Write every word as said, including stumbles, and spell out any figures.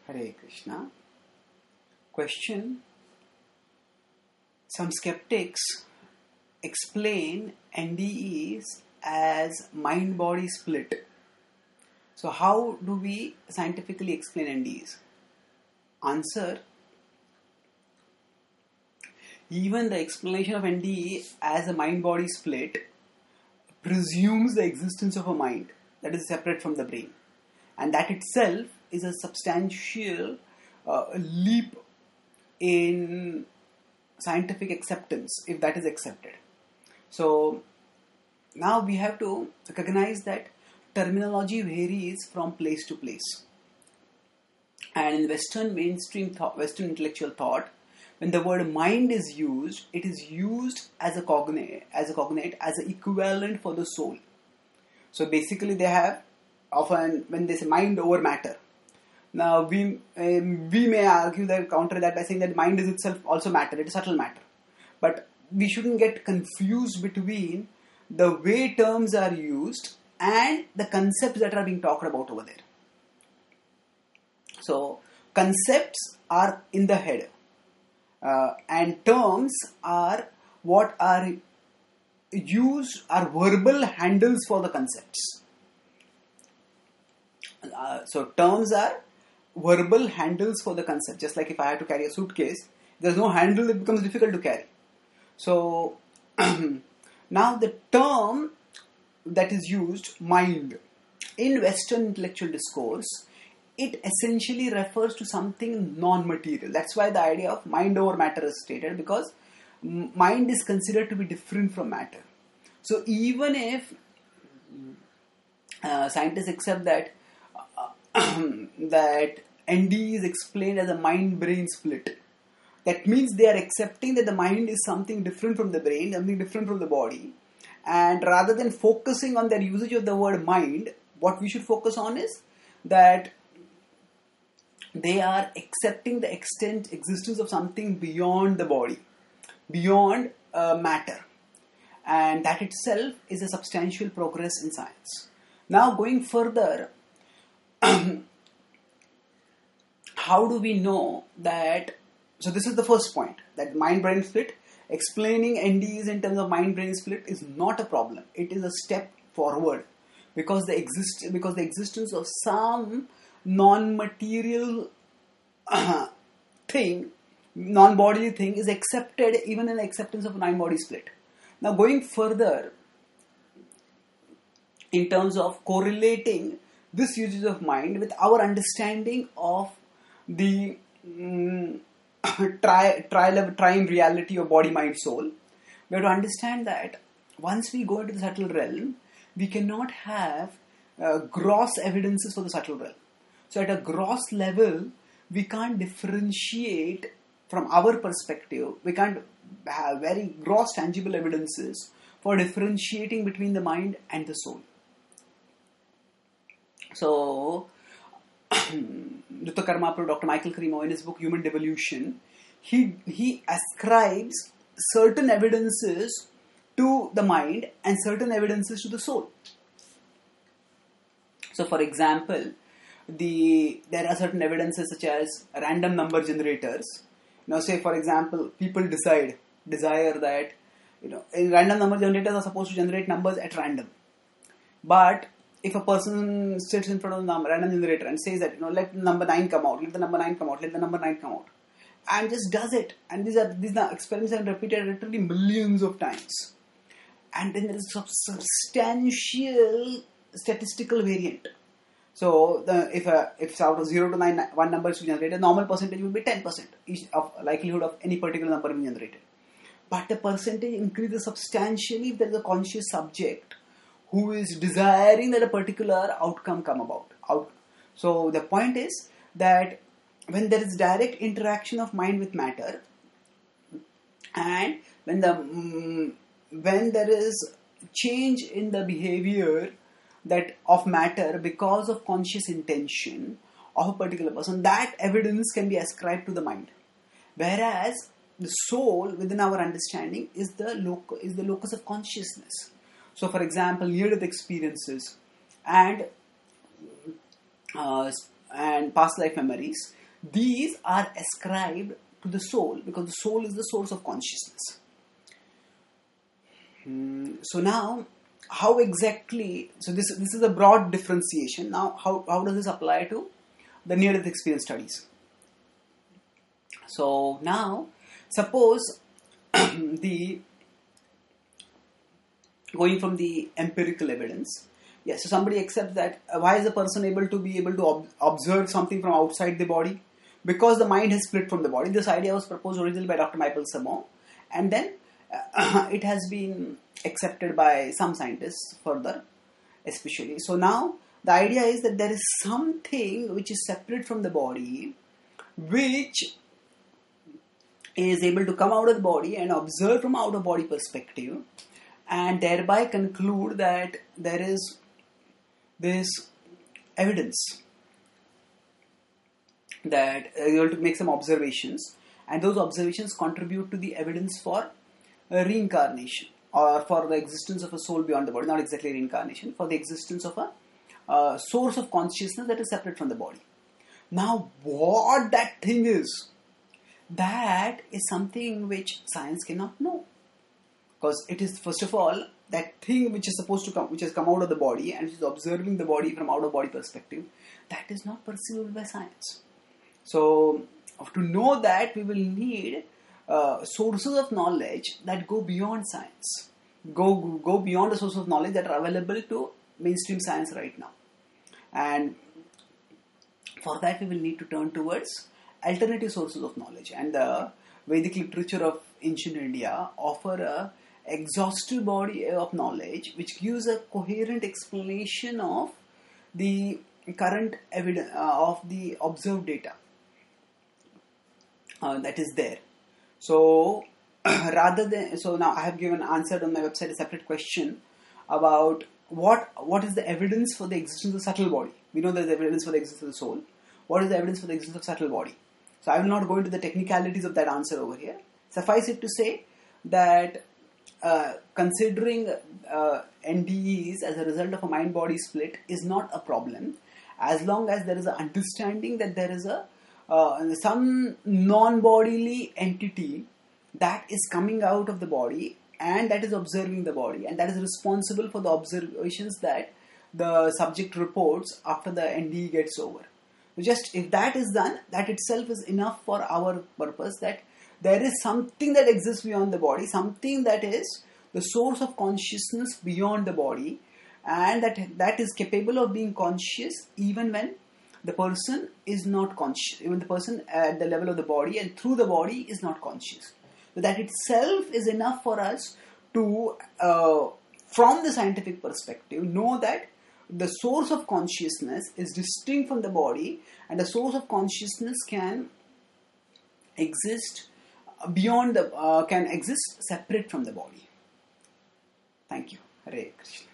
Hare Krishna. Question. Some skeptics explain N D Es as mind-body split. So how do we scientifically explain N D Es? Answer. Even the explanation of N D E as a mind-body split presumes the existence of a mind that is separate from the brain. And that itself is a substantial uh, leap in scientific acceptance, if that is accepted. So now we have to recognize that terminology varies from place to place. And in Western mainstream thought, Western intellectual thought, when the word mind is used, it is used as a cognate, as a cognate, as an equivalent for the soul. So basically they have often, when they say mind over matter. Now we um, we may argue that, counter that by saying that mind is itself also matter, it is subtle matter. But we shouldn't get confused between the way terms are used and the concepts that are being talked about over there. So concepts are in the head. Uh, and terms are what are used, are verbal handles for the concepts. Uh, so terms are verbal handles for the concept. Just like if I had to carry a suitcase, there's no handle, it becomes difficult to carry. So now the term that is used, mind, in Western intellectual discourse, it essentially refers to something non-material. That's why the idea of mind over matter is stated, because mind is considered to be different from matter. So even if uh, scientists accept that uh, that N D E is explained as a mind-brain split, that means they are accepting that the mind is something different from the brain, something different from the body, and rather than focusing on their usage of the word mind, what we should focus on is that they are accepting the extent existence of something beyond the body, beyond uh, matter, and that itself is a substantial progress in science. Now going further, how do we know that? So this is the first point, that mind-brain split, explaining N D Es in terms of mind-brain split is not a problem. It is a step forward, because the exist because the existence of some non-material uh, thing, non-bodily thing is accepted even in the acceptance of a mind-body split. Now going further, in terms of correlating this usage of mind with our understanding of the um, tri, tri, triune reality of body, mind, soul, we have to understand that once we go into the subtle realm, we cannot have uh, gross evidences for the subtle realm. So at a gross level, we can't differentiate from our perspective, we can't have very gross tangible evidences for differentiating between the mind and the soul. So, Doctor Michael Cremo, in his book Human Devolution, he, he ascribes certain evidences to the mind and certain evidences to the soul. So for example, the there are certain evidences such as random number generators. Now say for example, people decide, desire that, you know, in random number generators are supposed to generate numbers at random. But if a person sits in front of the random generator and says that, you know, let the number nine come out, let the number nine come out, let the number nine come out, and just does it, and these are these are experiments are repeated literally millions of times, and then there is a substantial statistical variant. So the, if a, if out of zero to nine one number is generated, a normal percentage would be ten percent of likelihood of any particular number being generated. But the percentage increases substantially if there is a conscious subject who is desiring that a particular outcome come about. Out. So the point is that when there is direct interaction of mind with matter, and when the um, when there is change in the behavior that of matter because of conscious intention of a particular person, that evidence can be ascribed to the mind. Whereas the soul, within our understanding, is the loc- is the locus of consciousness. So, for example, near-death experiences and uh, and past life memories, these are ascribed to the soul because the soul is the source of consciousness. Hmm. So now, how exactly, so this, this is a broad differentiation. Now, how, how does this apply to the near-death experience studies? So now, suppose the, going from the empirical evidence, yes, so somebody accepts that uh, why is a person able to be able to ob- observe something from outside the body? Because the mind has split from the body. This idea was proposed originally by Doctor Michael Samo, and then uh, it has been accepted by some scientists further, especially. So now the idea is that there is something which is separate from the body, which is able to come out of the body and observe from out of body perspective, and thereby conclude that there is this evidence that uh, you're able to make some observations, and those observations contribute to the evidence for uh, reincarnation, or for the existence of a soul beyond the body. Not exactly reincarnation, for the existence of a uh, source of consciousness that is separate from the body. Now, what that thing is, that is something which science cannot know, because it is, first of all, that thing which is supposed to come, which has come out of the body and which is observing the body from out of body perspective, that is not perceivable by science. So, to know that, we will need uh, sources of knowledge that go beyond science, go go beyond the sources of knowledge that are available to mainstream science right now. And for that, we will need to turn towards alternative sources of knowledge. And the Vedic literature of ancient India offer a exhaustive body of knowledge which gives a coherent explanation of the current evidence uh, of the observed data uh, that is there. So rather than, so now I have given answered on my website a separate question about what what is the evidence for the existence of subtle body. We know there is evidence for the existence of the soul. What is the evidence for the existence of subtle body? So I will not go into the technicalities of that answer over here. Suffice it to say that uh, considering uh, N D Es as a result of a mind-body split is not a problem, as long as there is an understanding that there is a uh, some non-bodily entity that is coming out of the body and that is observing the body, and that is responsible for the observations that the subject reports after the N D E gets over. Just if that is done, that itself is enough for our purpose, that there is something that exists beyond the body, something that is the source of consciousness beyond the body, and that that is capable of being conscious even when the person is not conscious, even the person at the level of the body and through the body is not conscious. So that itself is enough for us to, uh, from the scientific perspective, know that the source of consciousness is distinct from the body, and the source of consciousness can exist beyond the, uh, can exist separate from the body. Thank you. Hare Krishna.